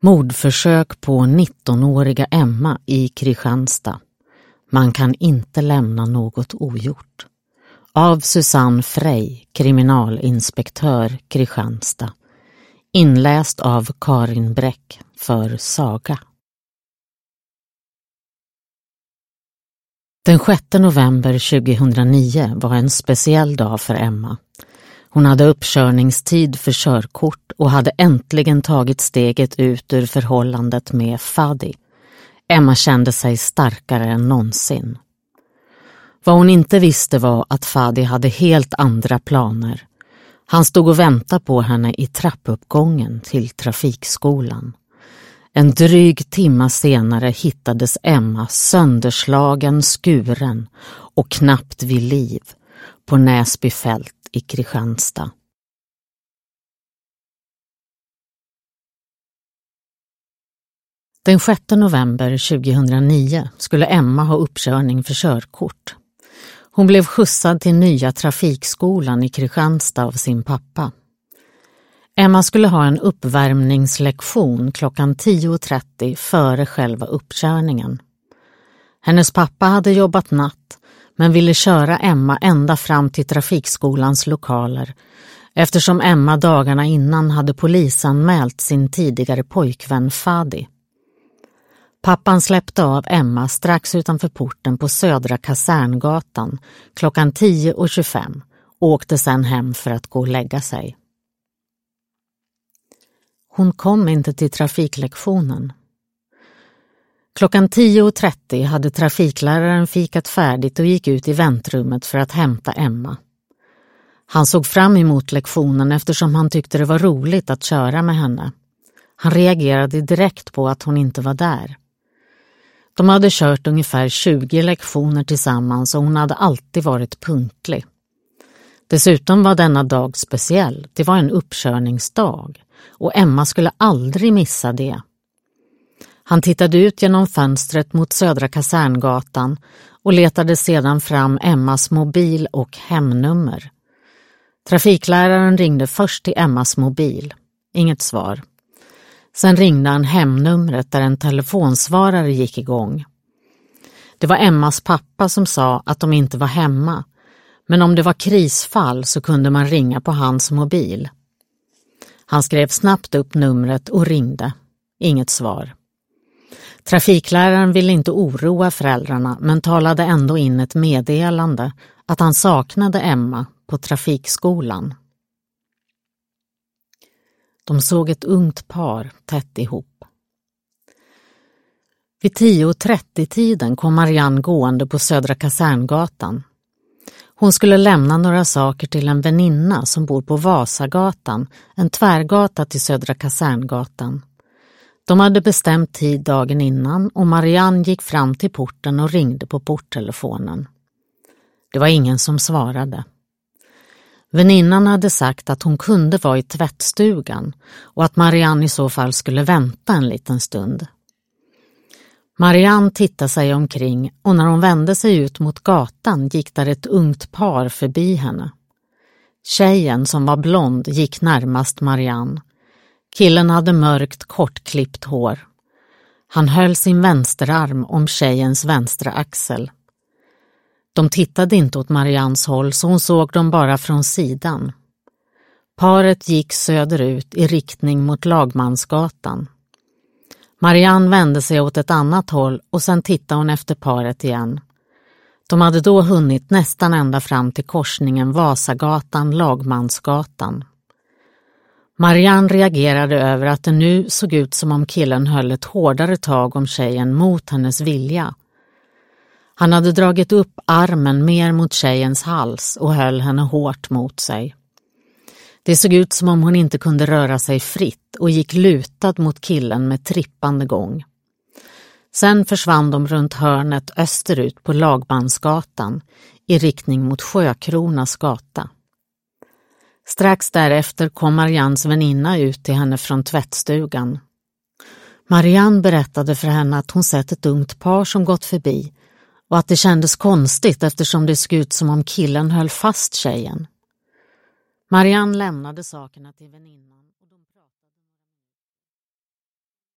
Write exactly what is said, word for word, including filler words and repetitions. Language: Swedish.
Mordförsök på nittonåriga Emma i Kristianstad. Man kan inte lämna något ogjort. Av Susanne Frey, kriminalinspektör Kristianstad. Inläst av Karin Bräck för Saga. Den sjätte november tjugohundranio var en speciell dag för Emma. Hon hade uppkörningstid för körkort och hade äntligen tagit steget ut ur förhållandet med Fadi. Emma kände sig starkare än någonsin. Vad hon inte visste var att Fadi hade helt andra planer. Han stod och väntade på henne i trappuppgången till trafikskolan. En dryg timma senare hittades Emma sönderslagen, skuren och knappt vid liv på Näsby fält i Kristianstad. Den sjätte november tjugohundranio skulle Emma ha uppkörning för körkort. Hon blev skjutsad till nya trafikskolan i Kristianstad av sin pappa. Emma skulle ha en uppvärmningslektion klockan tio trettio före själva uppkörningen. Hennes pappa hade jobbat natt men ville köra Emma ända fram till trafikskolans lokaler eftersom Emma dagarna innan hade polisanmält sin tidigare pojkvän Fadi. Pappan släppte av Emma strax utanför porten på Södra Kaserngatan klockan tio tjugofem och åkte sedan hem för att gå och lägga sig. Hon kom inte till trafiklektionen. Klockan tio trettio hade trafikläraren fikat färdigt och gick ut i väntrummet för att hämta Emma. Han såg fram emot lektionen eftersom han tyckte det var roligt att köra med henne. Han reagerade direkt på att hon inte var där. De hade kört ungefär tjugo lektioner tillsammans och hon hade alltid varit punktlig. Dessutom var denna dag speciell. Det var en uppkörningsdag och Emma skulle aldrig missa det. Han tittade ut genom fönstret mot Södra Kaserngatan och letade sedan fram Emmas mobil och hemnummer. Trafikläraren ringde först till Emmas mobil. Inget svar. Sen ringde han hemnumret där en telefonsvarare gick igång. Det var Emmas pappa som sa att de inte var hemma, men om det var krisfall så kunde man ringa på hans mobil. Han skrev snabbt upp numret och ringde. Inget svar. Trafikläraren ville inte oroa föräldrarna men talade ändå in ett meddelande att han saknade Emma på trafikskolan. De såg ett ungt par tätt ihop. Vid tio trettio-tiden kom Marianne gående på Södra Kaserngatan. Hon skulle lämna några saker till en väninna som bor på Vasagatan, en tvärgata till Södra Kaserngatan. De hade bestämt tid dagen innan och Marianne gick fram till porten och ringde på porttelefonen. Det var ingen som svarade. Väninnan hade sagt att hon kunde vara i tvättstugan och att Marianne i så fall skulle vänta en liten stund. Marianne tittade sig omkring och när hon vände sig ut mot gatan gick där ett ungt par förbi henne. Tjejen som var blond gick närmast Marianne. Killen hade mörkt kortklippt hår. Han höll sin vänsterarm om tjejens vänstra axel. De tittade inte åt Mariannes håll så hon såg dem bara från sidan. Paret gick söderut i riktning mot Lagmansgatan. Marianne vände sig åt ett annat håll och sen tittade hon efter paret igen. De hade då hunnit nästan ända fram till korsningen Vasagatan-Lagmansgatan. Marianne reagerade över att det nu såg ut som om killen höll ett hårdare tag om tjejen mot hennes vilja. Han hade dragit upp armen mer mot tjejens hals och höll henne hårt mot sig. Det såg ut som om hon inte kunde röra sig fritt och gick lutad mot killen med trippande gång. Sen försvann de runt hörnet österut på Lagmansgatan i riktning mot Sjökronas gata. Strax därefter kom Mariannes väninna ut till henne från tvättstugan. Marianne berättade för henne att hon sett ett ungt par som gått förbi och att det kändes konstigt eftersom det såg ut som om killen höll fast tjejen. Marianne lämnade sakerna till väninnan.